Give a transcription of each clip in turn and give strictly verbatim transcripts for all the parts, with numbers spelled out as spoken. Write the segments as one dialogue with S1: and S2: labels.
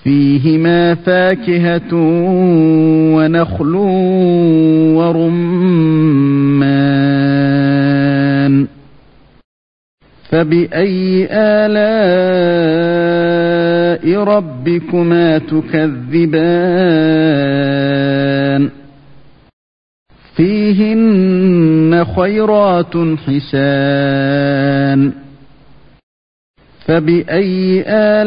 S1: فيهما فاكهة ونخل ورمان فبأي آلاء ربكما تكذبان فيهن خيرات حسان فبأي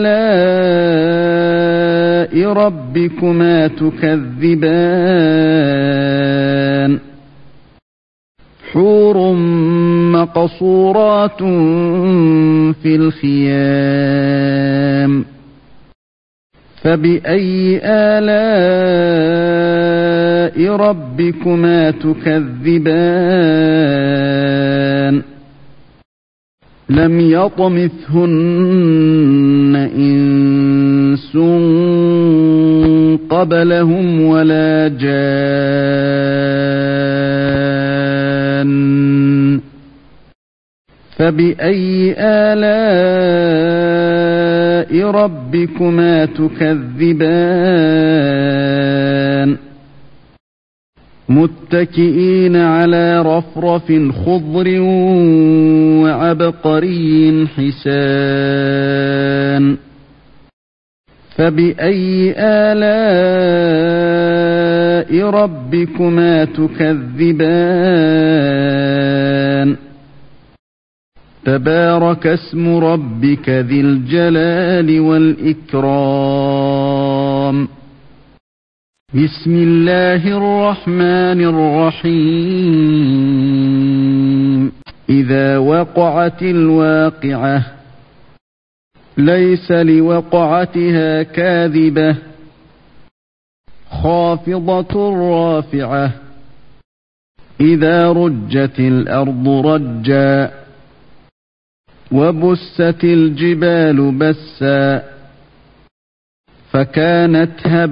S1: آلاء ربكما تكذبان حور مقصورات في الخيام فبأي آلاء ربكما تكذبان لم يطمثهن إنس قبلهم ولا جان فبأي آلاء ربكما تكذبان متكئين على رفرف خضر وعبقري حسان فبأي آلاء ربكما تكذبان تبارك اسم ربك ذي الجلال والإكرام بسم الله الرحمن الرحيم إذا وقعت الواقعة ليس لوقعتها كاذبة خافضة رافعة إذا رجت الأرض رجا وبست الجبال بسا فكانت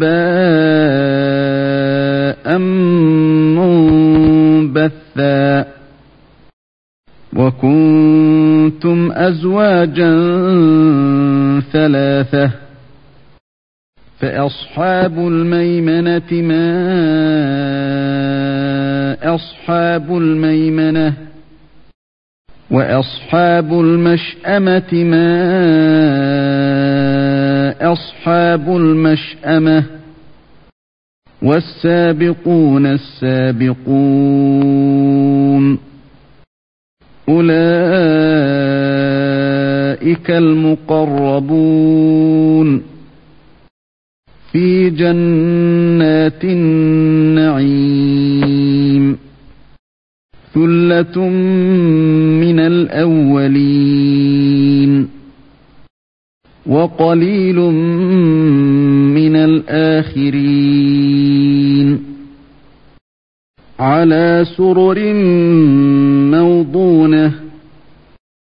S1: هباء منبثا وكنتم أزواجا ثلاثة فأصحاب الميمنة ما أصحاب الميمنة وأصحاب المشأمة ما أصحاب المشأمة والسابقون السابقون أولئك المقربون في جنات النعيم ثلة من الأولين وقليل من الآخرين على سرر موضونة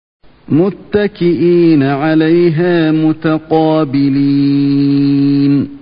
S1: متكئين عليها متقابلين